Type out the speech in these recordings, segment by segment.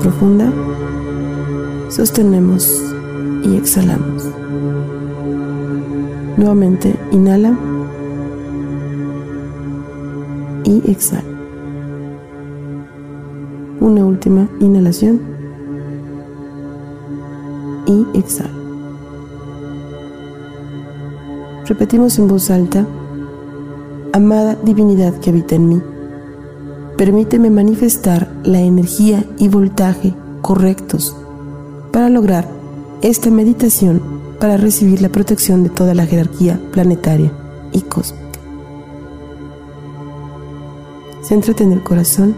profunda, sostenemos y exhalamos. Nuevamente inhala y exhala. Una última inhalación y exhala. Repetimos en voz alta: amada divinidad que habita en mí, permíteme manifestar la energía y voltaje correctos para lograr esta meditación, para recibir la protección de toda la jerarquía planetaria y cósmica. Céntrate en el corazón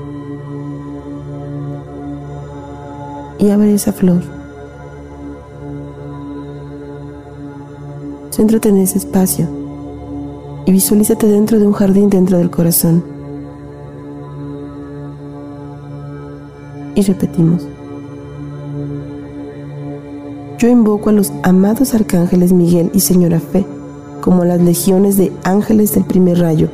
y abre esa flor. Céntrate en ese espacio y visualízate dentro de un jardín dentro del corazón. Y repetimos: yo invoco a los amados arcángeles Miguel y Señora Fe, como las legiones de ángeles del primer rayo.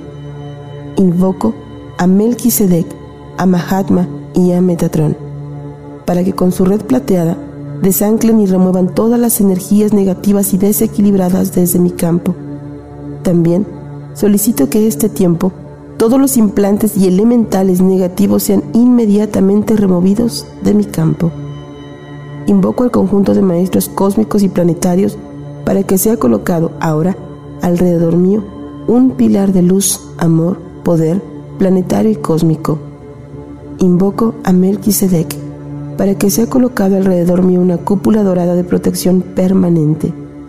Invoco a Melquisedec, a Mahatma y a Metatrón, para que con su red plateada desanclen y remuevan todas las energías negativas y desequilibradas desde mi campo. También solicito que este tiempo todos los implantes y elementales negativos sean inmediatamente removidos de mi campo. Invoco al conjunto de maestros cósmicos y planetarios para que sea colocado ahora alrededor mío un pilar de luz, amor, poder planetario y cósmico. Invoco a Melquisedec para que sea colocado alrededor mío una cúpula dorada de protección permanente.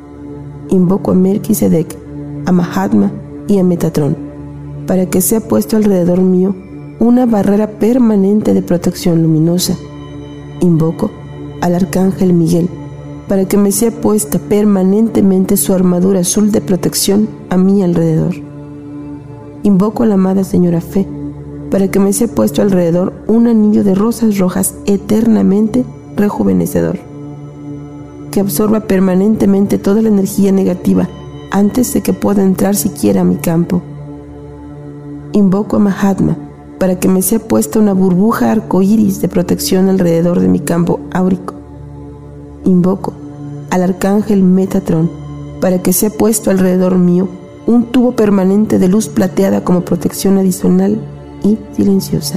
Invoco a Melquisedec, a Mahatma y a Metatrón para que sea puesto alrededor mío una barrera permanente de protección luminosa. Invoco al arcángel Miguel para que me sea puesta permanentemente su armadura azul de protección a mi alrededor. Invoco a la amada Señora Fe para que me sea puesto alrededor un anillo de rosas rojas eternamente rejuvenecedor, que absorba permanentemente toda la energía negativa antes de que pueda entrar siquiera a mi campo. Invoco a Mahatma para que me sea puesta una burbuja arcoíris de protección alrededor de mi campo áurico. Invoco al arcángel Metatrón para que sea puesto alrededor mío un tubo permanente de luz plateada como protección adicional y silenciosa.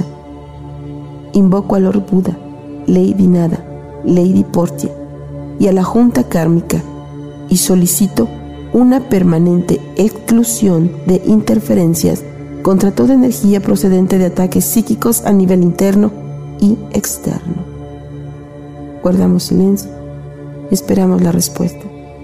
Invoco a Lord Buda, Lady Nada, Lady Portia y a la Junta Kármica y solicito una permanente exclusión de interferencias contra toda energía procedente de ataques psíquicos a nivel interno y externo. Guardamos silencio y esperamos la respuesta.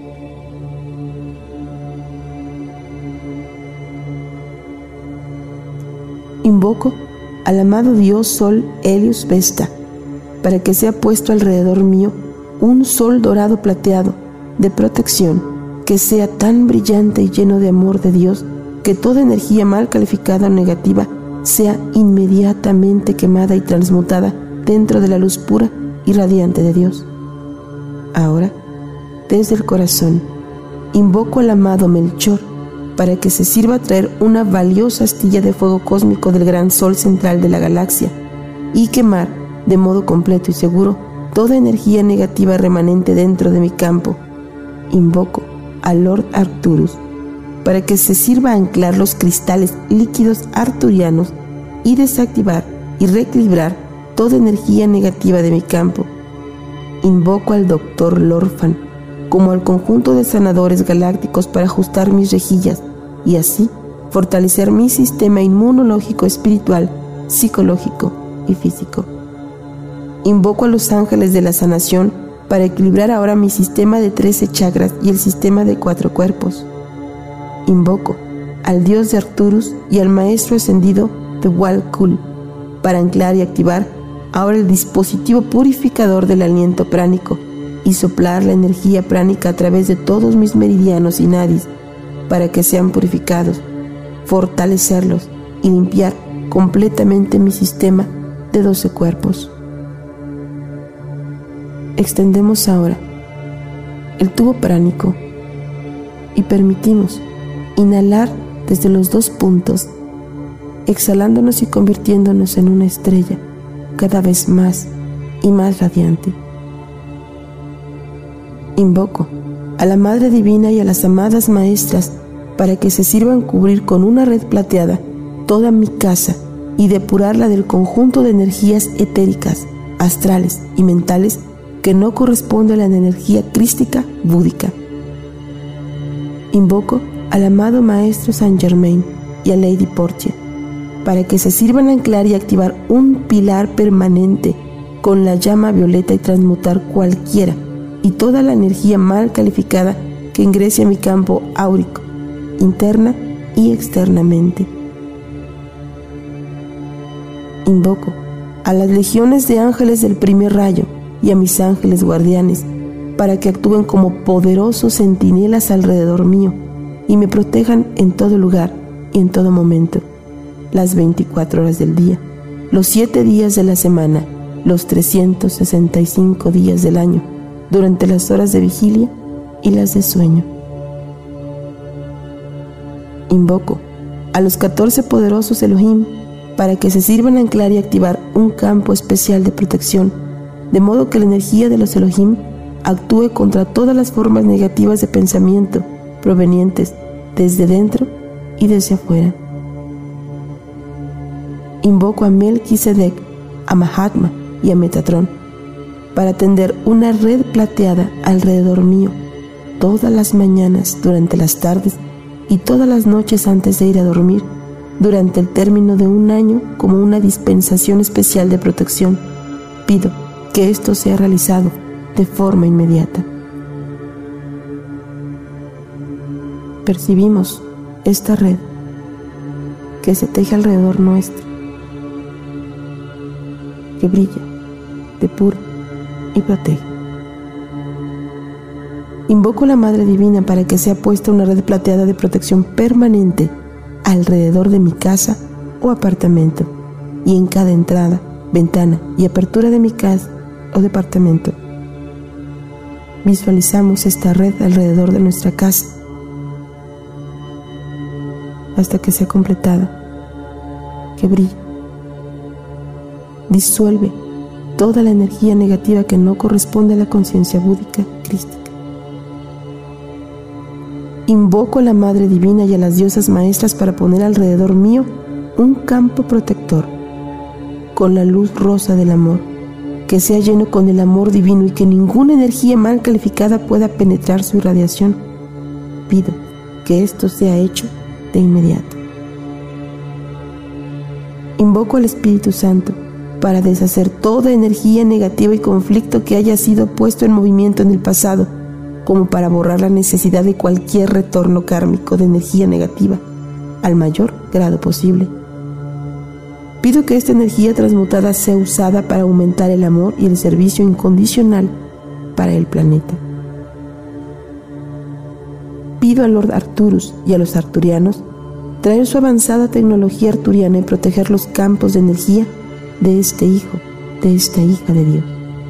Invoco al amado Dios Sol Helios Vesta para que sea puesto alrededor mío un sol dorado plateado de protección que sea tan brillante y lleno de amor de Dios que toda energía mal calificada o negativa sea inmediatamente quemada y transmutada dentro de la luz pura y radiante de Dios. Ahora, desde el corazón, invoco al amado Melchor para que se sirva a traer una valiosa astilla de fuego cósmico del gran sol central de la galaxia y quemar de modo completo y seguro toda energía negativa remanente dentro de mi campo. Invoco al Lord Arcturus para que se sirva a anclar los cristales líquidos arturianos y desactivar y reequilibrar toda energía negativa de mi campo. Invoco al Dr. Lorfan como al conjunto de sanadores galácticos para ajustar mis rejillas y así fortalecer mi sistema inmunológico, espiritual, psicológico y físico. Invoco a los ángeles de la sanación para equilibrar ahora mi sistema de 13 chakras y el sistema de 4 cuerpos. Invoco al dios de Arcturus y al maestro ascendido de Walkul para anclar y activar ahora el dispositivo purificador del aliento pránico y soplar la energía pránica a través de todos mis meridianos y nadis para que sean purificados, fortalecerlos y limpiar completamente mi sistema de 12 cuerpos. Extendemos ahora el tubo pránico y permitimos inhalar desde los 2 puntos, exhalándonos y convirtiéndonos en una estrella cada vez más y más radiante. Invoco a la Madre Divina y a las amadas maestras para que se sirvan cubrir con una red plateada toda mi casa y depurarla del conjunto de energías etéricas, astrales y mentales que no corresponde a la energía crística búdica. Invoco al amado Maestro Saint Germain y a Lady Portia para que se sirvan anclar y activar un pilar permanente con la llama violeta y transmutar cualquiera y toda la energía mal calificada que ingrese a mi campo áurico, interna y externamente. Invoco a las legiones de ángeles del primer rayo y a mis ángeles guardianes para que actúen como poderosos centinelas alrededor mío y me protejan en todo lugar y en todo momento, las 24 horas del día, los 7 días de la semana, los 365 días del año, durante las horas de vigilia y las de sueño. Invoco a los 14 poderosos Elohim para que se sirvan anclar y activar un campo especial de protección, de modo que la energía de los Elohim actúe contra todas las formas negativas de pensamiento provenientes desde dentro y desde afuera. Invoco a Melquisedec, a Mahatma y a Metatrón para tender una red plateada alrededor mío todas las mañanas, durante las tardes y todas las noches antes de ir a dormir, durante el término de un año como una dispensación especial de protección. Pido que esto sea realizado de forma inmediata. Percibimos esta red que se teje alrededor nuestro, que brilla, depura y protege. Invoco a la Madre Divina para que sea puesta una red plateada de protección permanente alrededor de mi casa o apartamento y en cada entrada, ventana y apertura de mi casa o departamento. Visualizamos esta red alrededor de nuestra casa hasta que sea completada, que brille. Disuelve toda la energía negativa que no corresponde a la conciencia búdica crística. Invoco a la Madre Divina y a las diosas maestras para poner alrededor mío un campo protector con la luz rosa del amor, que sea lleno con el amor divino y que ninguna energía mal calificada pueda penetrar su irradiación. Pido que esto sea hecho de inmediato. Invoco al Espíritu Santo para deshacer toda energía negativa y conflicto que haya sido puesto en movimiento en el pasado, como para borrar la necesidad de cualquier retorno kármico de energía negativa al mayor grado posible. Pido que esta energía transmutada sea usada para aumentar el amor y el servicio incondicional para el planeta. Pido a Lord Arcturus y a los arturianos traer su avanzada tecnología arturiana y proteger los campos de energía de este hijo, de esta hija de Dios.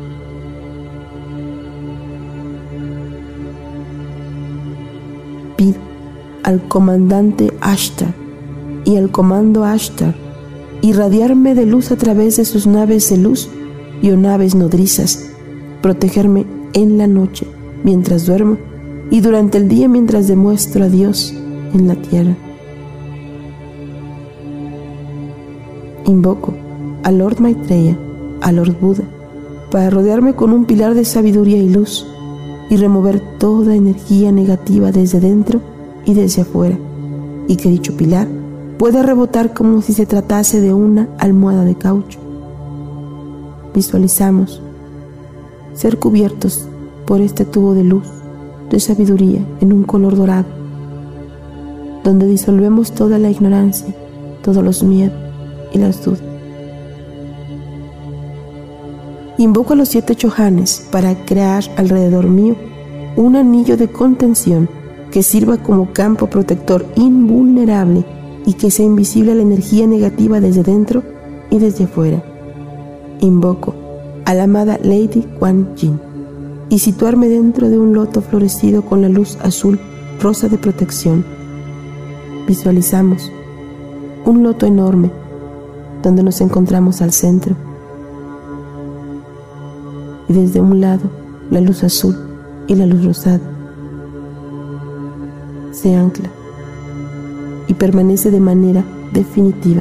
Pido al comandante Ashtar y al comando Ashtar irradiarme de luz a través de sus naves de luz y o naves nodrizas, protegerme en la noche mientras duermo y durante el día mientras demuestro a Dios en la tierra. Invoco a Lord Maitreya, a Lord Buda, para rodearme con un pilar de sabiduría y luz y remover toda energía negativa desde dentro y desde afuera, y que dicho pilar pueda rebotar como si se tratase de una almohada de caucho. Visualizamos ser cubiertos por este tubo de luz, de sabiduría en un color dorado, donde disolvemos toda la ignorancia, todos los miedos y las dudas. Invoco a los 7 chohanes para crear alrededor mío un anillo de contención que sirva como campo protector invulnerable y que sea invisible a la energía negativa desde dentro y desde afuera. Invoco a la amada Lady Kuan Yin y situarme dentro de un loto florecido con la luz azul rosa de protección. Visualizamos un loto enorme donde nos encontramos al centro. y desde un lado la luz azul y la luz rosada. Se ancla y permanece de manera definitiva.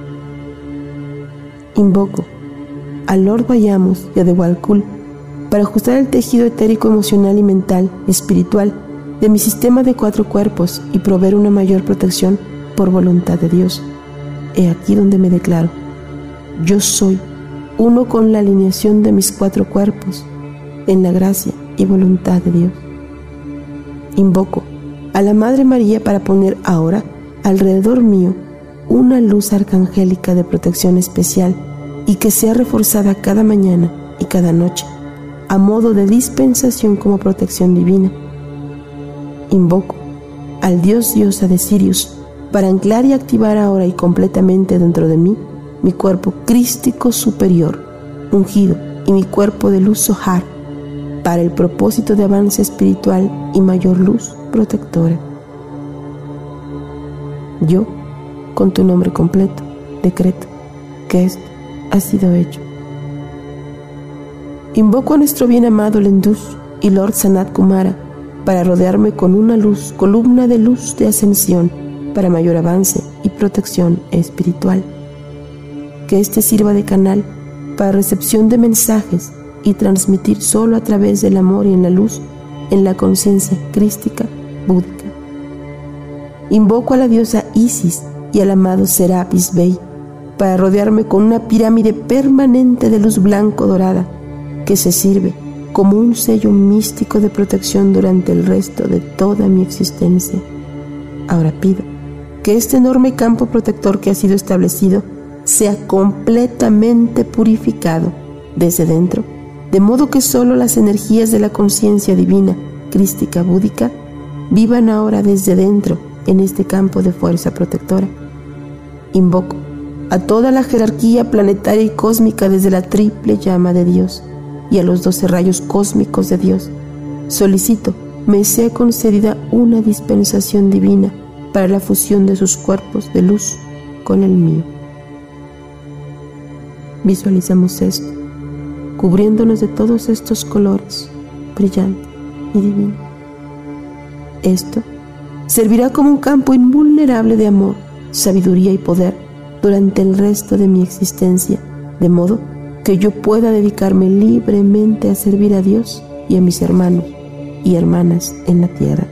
Invoco a Lord Vayamos y a Dewalkul para ajustar el tejido etérico, emocional y mental, espiritual de mi sistema de 4 cuerpos y proveer una mayor protección por voluntad de Dios. He aquí donde me declaro: yo soy uno con la alineación de mis 4 cuerpos en la gracia y voluntad de Dios. Invoco a la Madre María para poner ahora alrededor mío una luz arcangélica de protección especial y que sea reforzada cada mañana y cada noche a modo de dispensación como protección divina. Invoco al diosa de Sirius para anclar y activar ahora y completamente dentro de mí mi cuerpo crístico superior, ungido, y mi cuerpo de luz Zohar para el propósito de avance espiritual y mayor luz protectora. Yo, con tu nombre completo, decreto que esto ha sido hecho. Invoco a nuestro bien amado Lenduz y Lord Sanat Kumara para rodearme con una luz, columna de luz de ascensión para mayor avance y protección espiritual. Que éste sirva de canal para recepción de mensajes y transmitir solo a través del amor y en la luz, en la conciencia crística búdica. Invoco a la diosa Isis y al amado Serapis Bey para rodearme con una pirámide permanente de luz blanco-dorada que se sirve como un sello místico de protección durante el resto de toda mi existencia. Ahora pido que este enorme campo protector que ha sido establecido sea completamente purificado desde dentro, de modo que solo las energías de la conciencia divina, crística búdica, vivan ahora desde dentro en este campo de fuerza protectora. Invoco a toda la jerarquía planetaria y cósmica desde la triple llama de Dios y a los 12 rayos cósmicos de Dios. Solicito me sea concedida una dispensación divina para la fusión de sus cuerpos de luz con el mío. Visualizamos esto, cubriéndonos de todos estos colores, brillante y divino. Esto servirá como un campo invulnerable de amor, sabiduría y poder durante el resto de mi existencia, de modo que yo pueda dedicarme libremente a servir a Dios y a mis hermanos y hermanas en la tierra.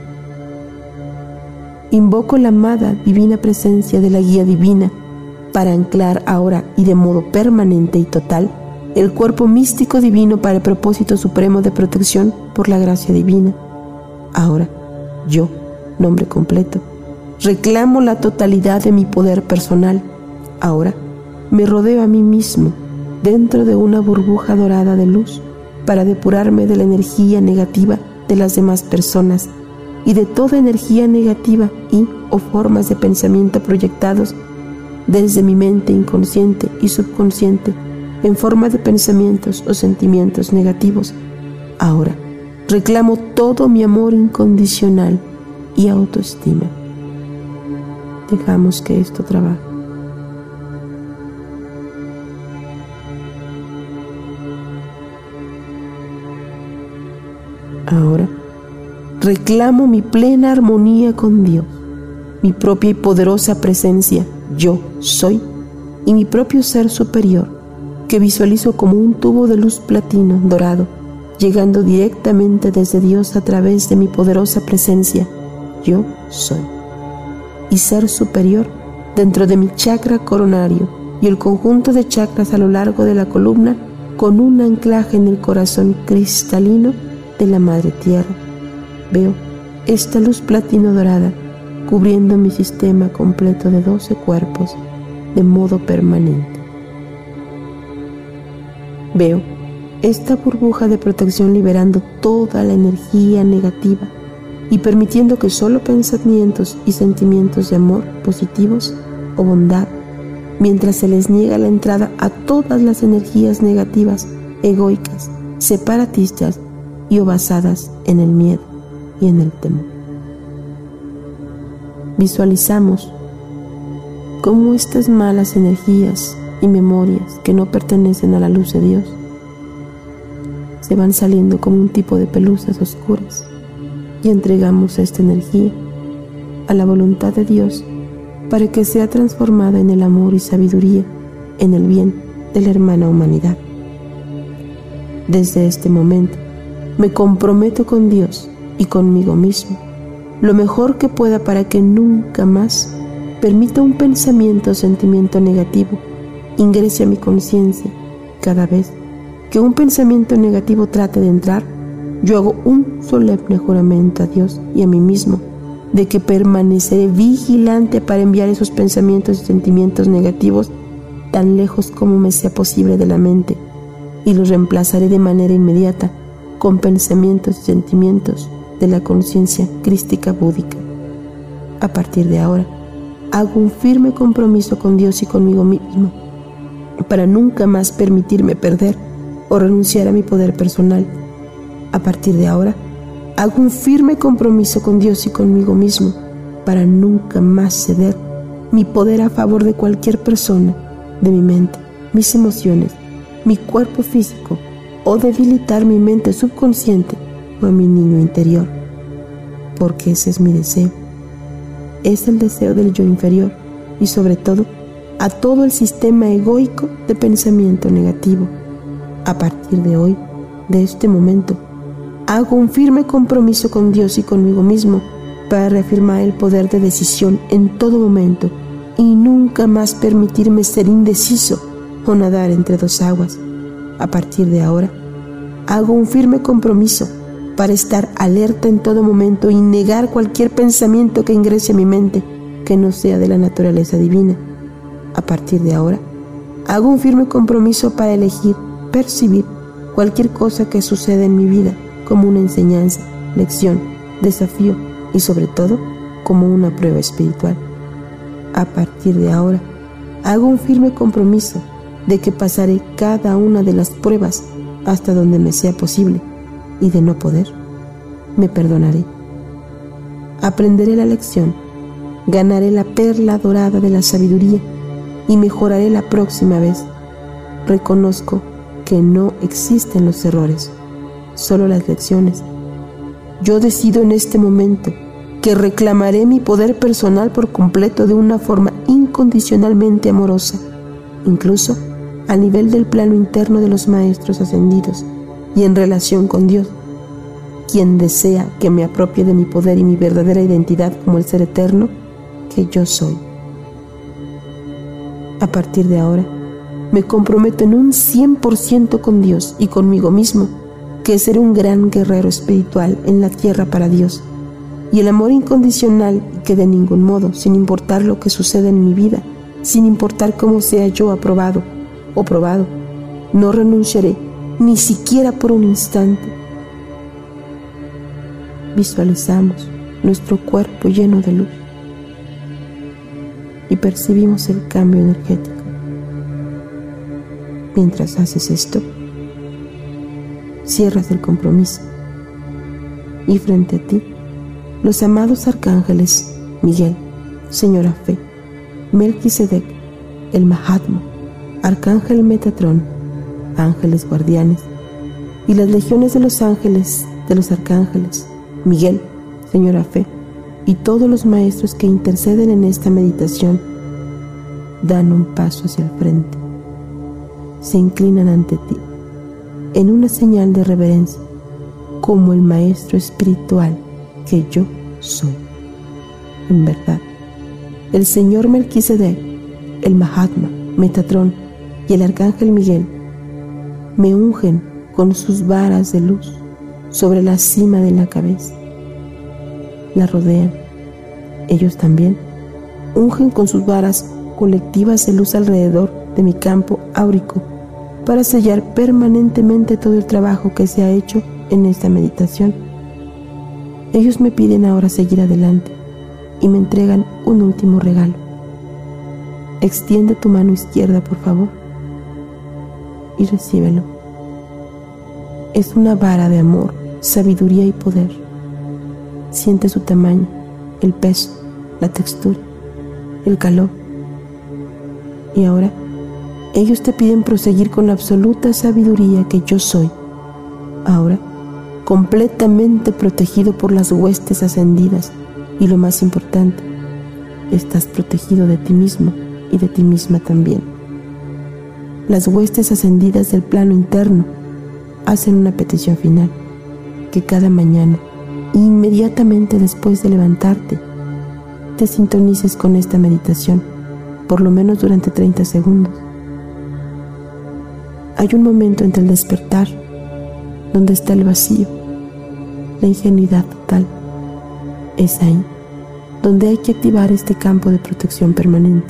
Invoco la amada divina presencia de la guía divina para anclar ahora y de modo permanente y total el cuerpo místico divino para el propósito supremo de protección por la gracia divina. Ahora, yo, nombre completo, reclamo la totalidad de mi poder personal. Ahora, me rodeo a mí mismo dentro de una burbuja dorada de luz para depurarme de la energía negativa de las demás personas y de toda energía negativa y o formas de pensamiento proyectados desde mi mente inconsciente y subconsciente en forma de pensamientos o sentimientos negativos. Ahora, reclamo todo mi amor incondicional y autoestima. Dejamos que esto trabaje. Ahora, reclamo mi plena armonía con Dios, mi propia y poderosa presencia, yo soy, y mi propio ser superior, que visualizo como un tubo de luz platino dorado, llegando directamente desde Dios a través de mi poderosa presencia, yo soy, y ser superior dentro de mi chakra coronario y el conjunto de chakras a lo largo de la columna con un anclaje en el corazón cristalino de la Madre Tierra. Veo esta luz platino dorada cubriendo mi sistema completo de 12 cuerpos de modo permanente. Veo esta burbuja de protección liberando toda la energía negativa y permitiendo que solo pensamientos y sentimientos de amor positivos o bondad, mientras se les niega la entrada a todas las energías negativas, egoicas, separatistas y o basadas en el miedo y en el temor. Visualizamos cómo estas malas energías y memorias que no pertenecen a la luz de Dios se van saliendo como un tipo de pelusas oscuras y entregamos esta energía a la voluntad de Dios para que sea transformada en el amor y sabiduría, en el bien de la hermana humanidad. Desde este momento me comprometo con Dios y conmigo mismo lo mejor que pueda para que nunca más permita un pensamiento o sentimiento negativo ingrese a mi conciencia. Cada vez que un pensamiento negativo trate de entrar, yo hago un solemne juramento a Dios y a mí mismo de que permaneceré vigilante para enviar esos pensamientos y sentimientos negativos tan lejos como me sea posible de la mente, y los reemplazaré de manera inmediata con pensamientos y sentimientos de la conciencia crística búdica. A partir de ahora, hago un firme compromiso con Dios y conmigo mismo para nunca más permitirme perder o renunciar a mi poder personal. A partir de ahora, hago un firme compromiso con Dios y conmigo mismo para nunca más ceder mi poder a favor de cualquier persona, de mi mente, mis emociones, mi cuerpo físico, o debilitar mi mente subconsciente o a mi niño interior, porque ese es mi deseo. Es el deseo del yo inferior y sobre todo a todo el sistema egoico de pensamiento negativo. A partir de hoy, de este momento, hago un firme compromiso con Dios y conmigo mismo para reafirmar el poder de decisión en todo momento y nunca más permitirme ser indeciso o nadar entre dos aguas. A partir de ahora, hago un firme compromiso para estar alerta en todo momento y negar cualquier pensamiento que ingrese a mi mente que no sea de la naturaleza divina. A partir de ahora, hago un firme compromiso para elegir, percibir cualquier cosa que suceda en mi vida como una enseñanza, lección, desafío y sobre todo como una prueba espiritual. A partir de ahora, hago un firme compromiso de que pasaré cada una de las pruebas hasta donde me sea posible, y de no poder, me perdonaré. Aprenderé la lección, ganaré la perla dorada de la sabiduría y mejoraré la próxima vez. Reconozco que no existen los errores, solo las lecciones. Yo decido en este momento que reclamaré mi poder personal por completo de una forma incondicionalmente amorosa, incluso a nivel del plano interno de los maestros ascendidos y en relación con Dios, quien desea que me apropie de mi poder y mi verdadera identidad como el ser eterno que yo soy. A partir de ahora, me comprometo en un 100% con Dios y conmigo mismo que seré un gran guerrero espiritual en la tierra para Dios, y el amor incondicional, y que de ningún modo, sin importar lo que suceda en mi vida, sin importar cómo sea yo aprobado o probado, no renunciaré ni siquiera por un instante. Visualizamos nuestro cuerpo lleno de luz y percibimos el cambio energético. Mientras haces esto, cierras el compromiso y frente a ti, los amados arcángeles Miguel, Señora Fe, Melquisedec, el Mahatma, Arcángel Metatrón, ángeles guardianes y las legiones de los ángeles de los arcángeles Miguel, Señora Fe y todos los maestros que interceden en esta meditación dan un paso hacia el frente, se inclinan ante ti en una señal de reverencia como el maestro espiritual que yo soy. En verdad, el Señor Melquisedec, el Mahatma, Metatrón y el Arcángel Miguel me ungen con sus varas de luz sobre la cima de la cabeza. La rodean. Ellos también ungen con sus varas colectivas de luz alrededor de mi campo áurico para sellar permanentemente todo el trabajo que se ha hecho en esta meditación. Ellos me piden ahora seguir adelante y me entregan un último regalo. Extiende tu mano izquierda, por favor, y recíbelo. Es una vara de amor, sabiduría y poder. Siente su tamaño, el peso, la textura, el calor. Y ahora, ellos te piden proseguir con la absoluta sabiduría que yo soy Ahora, completamente protegido por las huestes ascendidas, y lo más importante, estás protegido de ti mismo y de ti misma también. Las huestes ascendidas del plano interno hacen una petición final, que cada mañana, inmediatamente después de levantarte, te sintonices con esta meditación, por lo menos durante 30 segundos. Hay un momento entre el despertar, donde está el vacío, la ingenuidad total. Es ahí donde hay que activar este campo de protección permanente.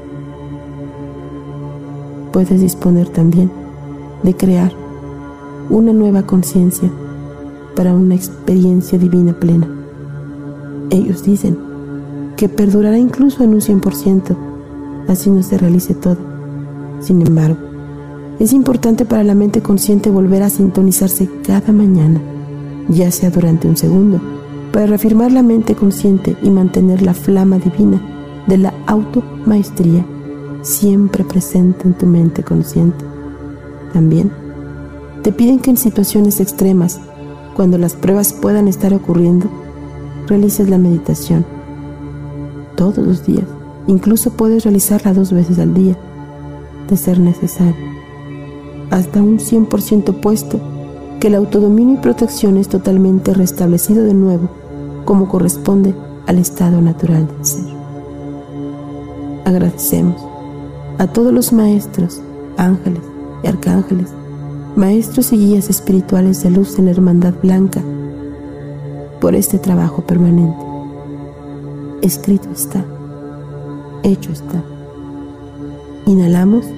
Puedes disponer también de crear una nueva conciencia para una experiencia divina plena. Ellos dicen que perdurará incluso en un 100%, así no se realice todo. Sin embargo, es importante para la mente consciente volver a sintonizarse cada mañana, ya sea durante un segundo, para reafirmar la mente consciente y mantener la flama divina de la automaestría siempre presente en tu mente consciente. También te piden que en situaciones extremas, cuando las pruebas puedan estar ocurriendo, realices la meditación todos los días. Incluso puedes realizarla 2 veces al día, de ser necesario, hasta un 100% puesto que el autodominio y protección es totalmente restablecido de nuevo, como corresponde al estado natural del ser. Agradecemos a todos los maestros, ángeles y arcángeles, maestros y guías espirituales de luz en la Hermandad Blanca, por este trabajo permanente. Escrito está, hecho está. Inhalamos.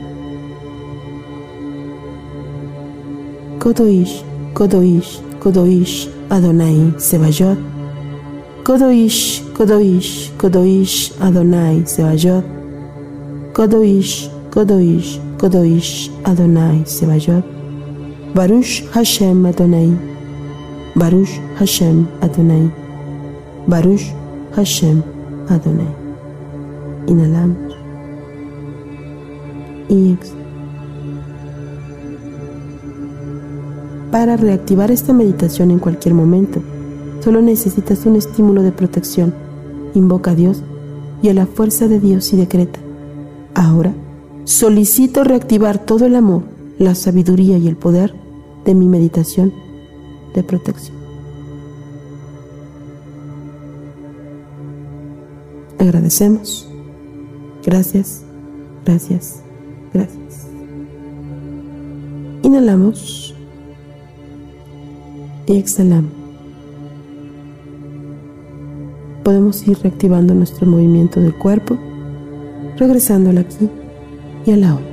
Kodoish, Kodoish, Kodoish, Adonai Sebayot. Kodoish, Kodoish, Kodoish, Adonai Sebayot. Kodoish, Kodoish, Kodoish, Adonai Sebayot. Baruch Hashem Adonai. Baruch Hashem Adonai. Baruch Hashem Adonai. Inhalamos y exhalamos. Para reactivar esta meditación en cualquier momento, solo necesitas un estímulo de protección. Invoca a Dios y a la fuerza de Dios y decreta: ahora solicito reactivar todo el amor, la sabiduría y el poder de mi meditación de protección. Agradecemos. Gracias, gracias, gracias. Inhalamos y exhalamos. Podemos ir reactivando nuestro movimiento del cuerpo, regresando al aquí y a la ahora.